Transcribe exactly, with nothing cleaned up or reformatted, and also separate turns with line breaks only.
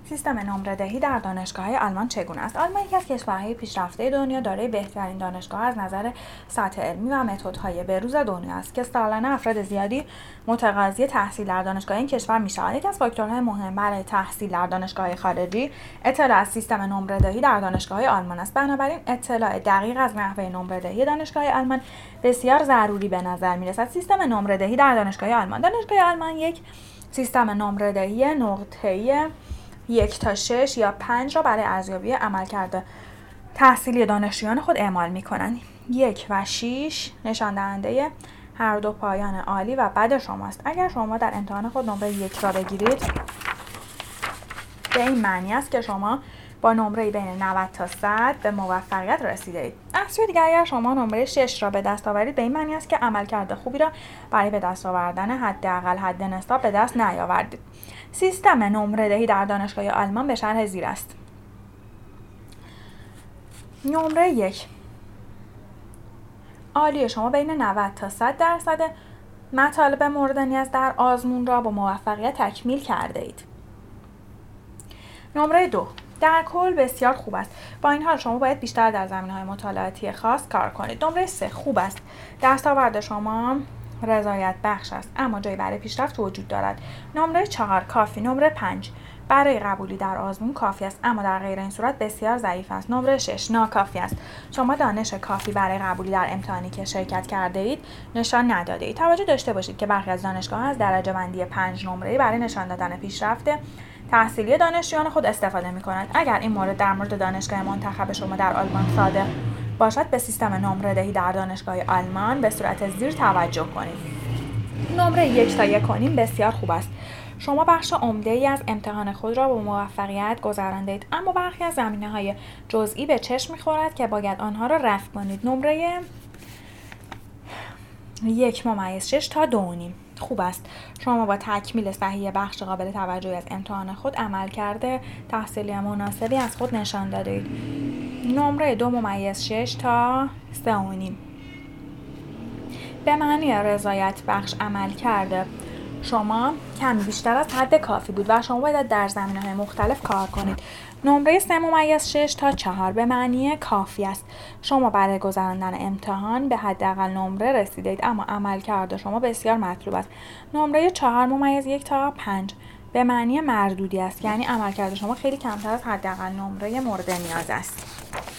سیستم نمره دهی در دانشگاه‌های آلمان چگونه است؟ آلمان یکی از کشورهای پیشرفته دنیا دارای بهترین دانشگاه از نظر سطح علمی و متدهای به‌روز دنیا است که سالانه افراد زیادی متقاضی تحصیل در دانشگاه این کشور می‌شوند. یکی از فاکتورهای مهم برای تحصیل در دانشگاه‌های خارجی اطلاع از سیستم نمره دهی در دانشگاه‌های آلمان است. بنابراین اطلاع دقیق از نحوه نمره دهی دانشگاه‌های آلمان بسیار ضروری به نظر می‌رسد. سیستم نمره دهی در دانشگاه آلمان. دانشگاه آلمان یک سیستم نمره دهی نقطه‌ای یک تا شش یا پنج را برای ارزیابی عملکرد تحصیلی دانشجویان خود اعمال می‌کنند. یک و شش نشان دهنده هر دو پایان عالی و بد شماست. اگر شما در امتحان خود نمره یک را بگیرید، به این معنی است که شما با نمره بین نود تا صد به موفقیت رسیدید. از سوی دیگر اگر شما نمره شش را به دست آورید، به این معنی است که عملکرد خوبی را برای به دست آوردن حداقل حد نصاب به دست نیاوردید. سیستم نمره دهی در دانشگاه آلمان به شرح زیر است. نمره یک، عالی شما بین نود تا صد درصد مطالب مورد نیاز در آزمون را با موفقیت تکمیل کرده اید. نمره دو، در کل بسیار خوب است. با این حال شما باید بیشتر در زمینه‌های مطالعاتی خاص کار کنید. نمره سه، خوب است. دستاورد شما رضایت بخش است اما جایی برای پیشرفت وجود دارد. نمره چهار، کافی. نمره پنج، برای قبولی در آزمون کافی است اما در غیر این صورت بسیار ضعیف است. نمره شش، ناکافی است. شما دانش کافی برای قبولی در امتحانی که شرکت کرده اید نشان نداده اید. توجه داشته باشید که برخی از دانشگاه‌ها از درجه بندی پنج نمره‌ای برای نشان دادن پیشرفت تحصیلی دانشجویان خود استفاده می‌کنند. اگر این مورد در مورد دانشگاه منتخب شما در آلمان صادق باشد، به سیستم نمره دهی در دانشگاه آلمان به صورت زیر توجه کنید. نمره یک تا یک و نیم بسیار خوب است. شما بخش عمده‌ای از امتحان خود را با موفقیت گذراندید اما برخی از زمینه‌های جزئی به چشم می‌خورد که باید آنها را رفع کنید. نمره یک ممیز شش تا دو و نیم خوب است. شما با تکمیل صحیح بخش قابل توجهی از امتحان خود عملکرد تحصیلی مناسبی از خود نشان دادید. نمره دو ممیز شش تا سه و نیم به معنی رضایت بخش عمل کرده شما کمی بیشتر از حد کافی بود و شما باید در زمینه‌های مختلف کار کنید. نمره سه ممیز شش تا چهار به معنی کافی است. شما برای گذراندن امتحان به حداقل نمره رسیدید اما عملکرد شما بسیار مطلوب است. نمره چهار ممیز یک تا پنج به معنی مردودی است، یعنی عملکرد شما خیلی کمتر از حداقل نمره مورد نیاز است.